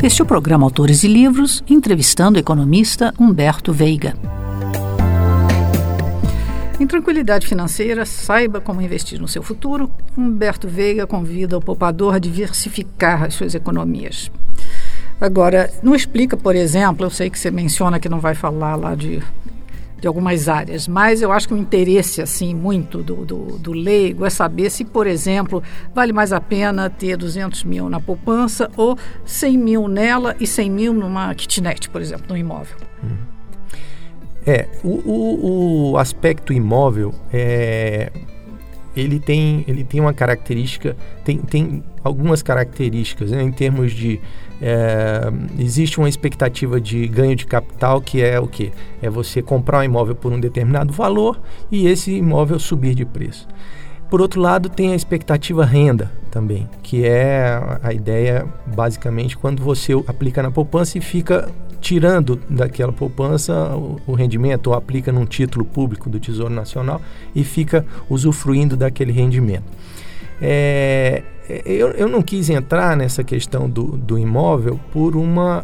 Este é o programa Autores e Livros, entrevistando o economista Humberto Veiga. Em tranquilidade financeira, saiba como investir no seu futuro. Humberto Veiga convida o poupador a diversificar as suas economias. Agora, não explica, por exemplo, eu sei que você menciona que não vai falar lá de algumas áreas, mas eu acho que o interesse assim, muito do leigo é saber se, por exemplo, vale mais a pena ter 200 mil na poupança ou 100 mil nela e 100 mil numa kitnet, por exemplo, num imóvel. O aspecto imóvel, ele tem uma característica, tem algumas características, né, em termos de existe uma expectativa de ganho de capital, que é o quê? É você comprar um imóvel por um determinado valor e esse imóvel subir de preço. Por outro lado, tem a expectativa renda também, que é a ideia, basicamente, quando você aplica na poupança e fica tirando daquela poupança o rendimento, ou aplica num título público do Tesouro Nacional e fica usufruindo daquele rendimento. Eu não quis entrar nessa questão do imóvel por uma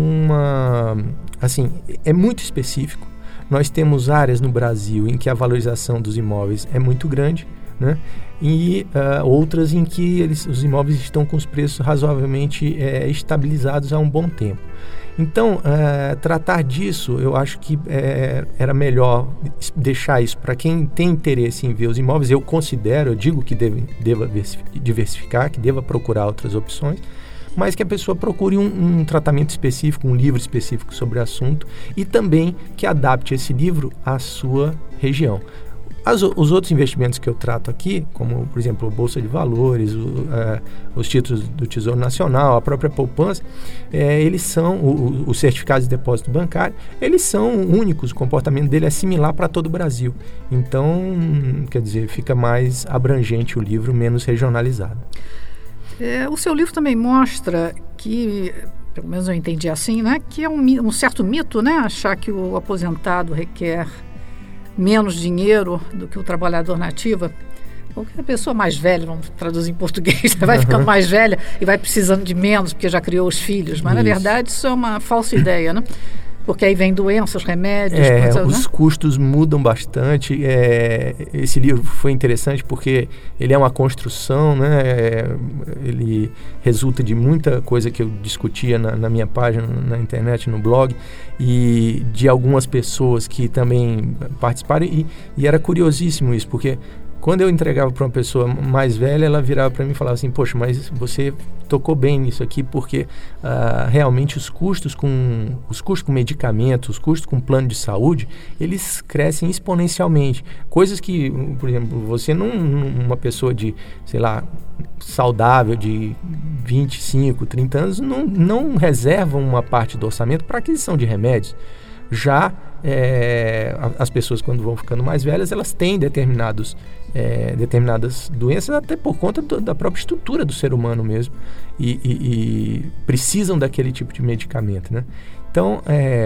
assim, é muito específico. Nós temos áreas no Brasil em que a valorização dos imóveis é muito grande, né? E outras em que os imóveis estão com os preços razoavelmente estabilizados há um bom tempo. Então, tratar disso, eu acho que era melhor deixar isso para quem tem interesse em ver os imóveis. Eu digo que deva diversificar, que deva procurar outras opções, mas que a pessoa procure um tratamento específico, um livro específico sobre o assunto e também que adapte esse livro à sua região. Os outros investimentos que eu trato aqui, como, por exemplo, a Bolsa de Valores, os títulos do Tesouro Nacional, a própria poupança, eles são, os certificados de depósito bancário, eles são únicos, o comportamento dele é similar para todo o Brasil. Então, quer dizer, fica mais abrangente o livro, menos regionalizado. O seu livro também mostra que, pelo menos eu entendi assim, né, que é um certo mito, né, achar que o aposentado requer menos dinheiro do que o trabalhador na ativa, porque a pessoa mais velha, vamos traduzir em português, vai ficando mais velha e vai precisando de menos porque já criou os filhos, mas na verdade isso é uma falsa ideia, né? Porque aí vem doenças, remédios... Os custos mudam bastante. Esse livro foi interessante porque ele é uma construção, né? Ele resulta de muita coisa que eu discutia na minha página, na internet, no blog, e de algumas pessoas que também participaram. E era curiosíssimo isso, porque quando eu entregava para uma pessoa mais velha, ela virava para mim e falava assim: poxa, mas você tocou bem nisso aqui, porque realmente os custos com medicamentos, os custos com plano de saúde, eles crescem exponencialmente. Coisas que, por exemplo, você uma pessoa de, sei lá, saudável, de 25, 30 anos, não reserva uma parte do orçamento para aquisição de remédios. Já as pessoas, quando vão ficando mais velhas, elas têm determinadas doenças, até por conta da própria estrutura do ser humano mesmo, e precisam daquele tipo de medicamento, né? Então,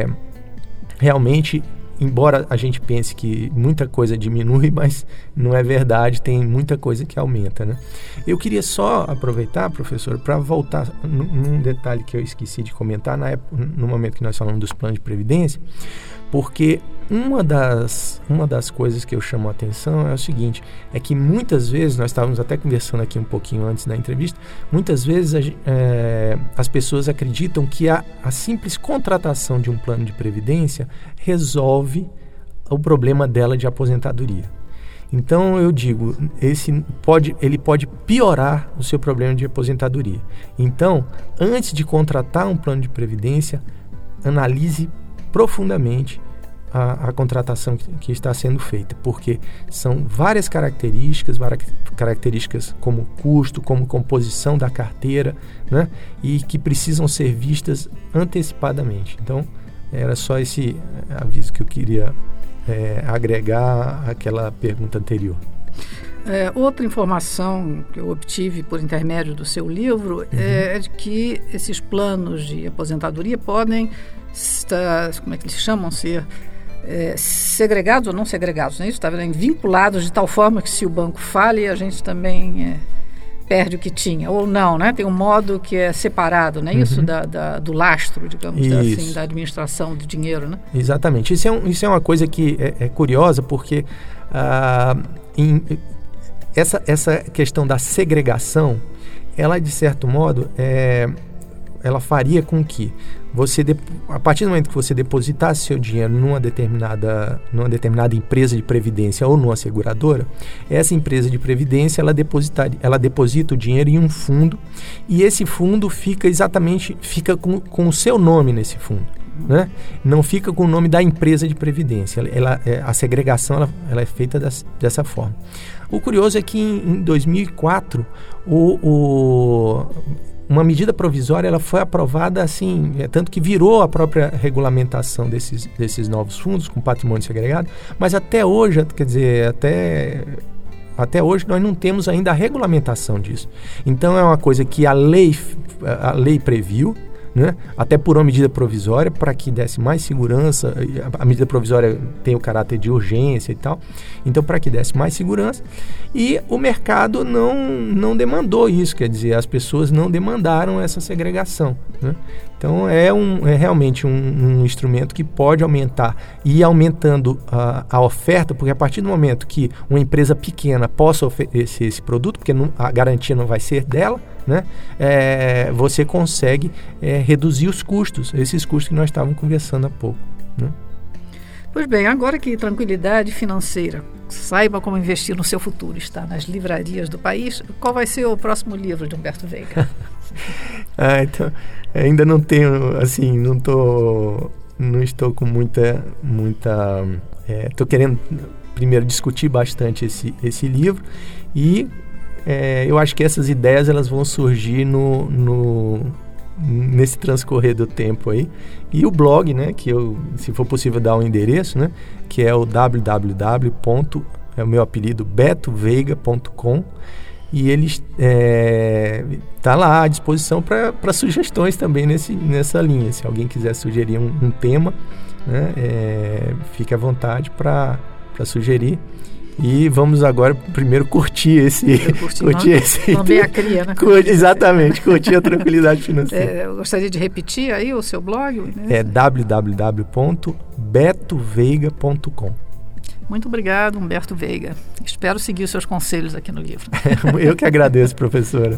realmente, embora a gente pense que muita coisa diminui, mas não é verdade, tem muita coisa que aumenta, né? Eu queria só aproveitar, professor, para voltar num detalhe que eu esqueci de comentar no momento que nós falamos dos planos de previdência, porque uma das coisas que eu chamo a atenção é o seguinte, é que muitas vezes, nós estávamos até conversando aqui um pouquinho antes da entrevista, muitas vezes as pessoas acreditam que a simples contratação de um plano de previdência resolve o problema dela de aposentadoria. Então eu digo, ele pode piorar o seu problema de aposentadoria. Então, antes de contratar um plano de previdência, analise profundamente a contratação que está sendo feita, porque são várias características como custo, como composição da carteira, né? E que precisam ser vistas antecipadamente. Então, era só esse aviso que eu queria agregar àquela pergunta anterior. Outra informação que eu obtive por intermédio do seu livro é de que esses planos de aposentadoria podem estar, como é que eles chamam, ser segregados ou não segregados, né? Isso está vinculados de tal forma que se o banco fale, a gente também perde o que tinha, ou não, né? Tem um modo que é separado, né? Isso do lastro, digamos assim, da administração do dinheiro, né? Exatamente. Isso é uma coisa que é curiosa, porque essa questão da segregação, ela, de certo modo, ela faria com que você, a partir do momento que você depositasse seu dinheiro numa determinada empresa de previdência ou numa seguradora, essa empresa de previdência ela deposita o dinheiro em um fundo, e esse fundo fica com o seu nome nesse fundo, né? Não fica com o nome da empresa de previdência. A segregação ela é feita dessa forma. O curioso é que em 2004 uma medida provisória ela foi aprovada assim, tanto que virou a própria regulamentação desses novos fundos com patrimônio segregado, mas até hoje, quer dizer, até hoje nós não temos ainda a regulamentação disso. Então é uma coisa que a lei previu, né? Até por uma medida provisória, para que desse mais segurança. A medida provisória tem o caráter de urgência e tal, então para que desse mais segurança, e o mercado não demandou isso, quer dizer, as pessoas não demandaram essa segregação, né? Então é realmente um instrumento que pode aumentar e ir aumentando a oferta, porque a partir do momento que uma empresa pequena possa oferecer esse produto, porque a garantia não vai ser dela, né? Você consegue reduzir os custos, esses custos que nós estávamos conversando há pouco, né? Pois bem, agora que Tranquilidade Financeira, saiba como investir no seu futuro, está nas livrarias do país, qual vai ser o próximo livro de Humberto Veiga? Então, ainda não tenho, assim, não estou com muita estou querendo primeiro discutir bastante esse livro, e eu acho que essas ideias elas vão surgir nesse transcorrer do tempo aí. E o blog, né, que se for possível dar um endereço, né, que é o meu apelido, betoveiga.com, e ele está lá à disposição para sugestões também nessa linha. Se alguém quiser sugerir um tema, né, fique à vontade para sugerir. E vamos agora primeiro curtir esse... Também a cria, né? Exatamente, curtir a tranquilidade financeira. Eu gostaria de repetir aí o seu blog. Né? É www.betoveiga.com. Muito obrigado, Humberto Veiga. Espero seguir os seus conselhos aqui no livro. Eu que agradeço, professora.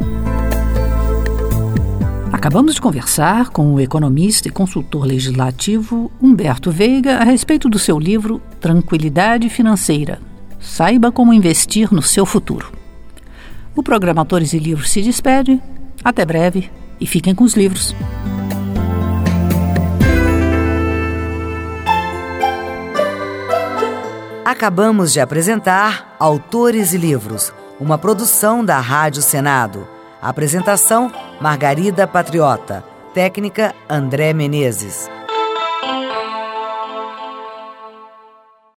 Acabamos de conversar com o economista e consultor legislativo Humberto Veiga a respeito do seu livro Tranquilidade Financeira. Saiba como investir no seu futuro. O programa Autores e Livros se despede. Até breve e fiquem com os livros. Acabamos de apresentar Autores e Livros, uma produção da Rádio Senado. Apresentação: Margarida Patriota. Técnica: André Menezes.